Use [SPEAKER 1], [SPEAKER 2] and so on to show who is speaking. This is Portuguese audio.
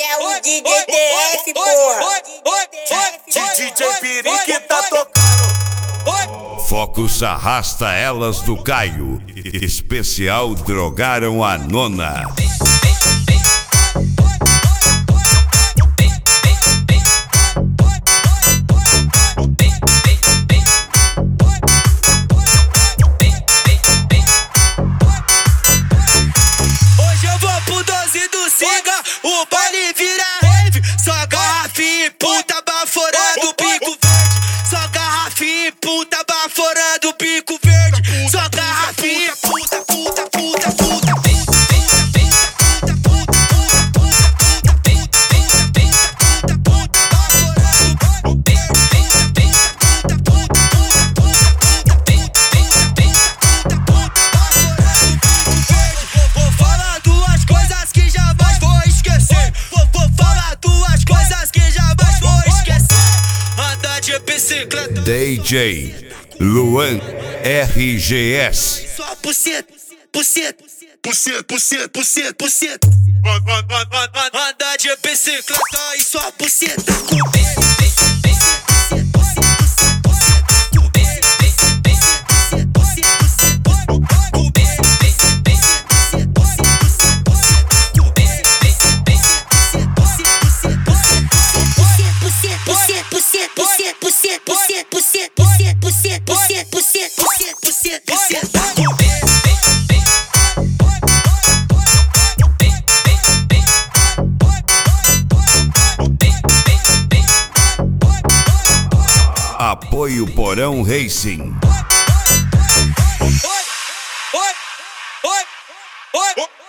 [SPEAKER 1] É o DJ TF, porra.
[SPEAKER 2] DJ Pirique tá tocando.
[SPEAKER 3] Focus arrasta elas do Caio. Especial drogaram a nona.
[SPEAKER 2] Hoje eu vou pro 12 do Siga, o baile vira rave. Só garrafinha e puta baforando o bico verde. Só garrafinha e puta baforando o bico verde. Só garrafinha, puta, puta, puta, puta. Vou falar duas coisas que jamais vou esquecer. Vou falar duas coisas que jamais vou esquecer. Andar de bicicleta.
[SPEAKER 3] DJ Luan RGS.
[SPEAKER 2] Só buceta, buceta, buceta, buceta, buceta, buceta. Andar de bicicleta e só buceta.
[SPEAKER 3] Apoio Porão Racing.
[SPEAKER 2] Oi, oi, oi, oi.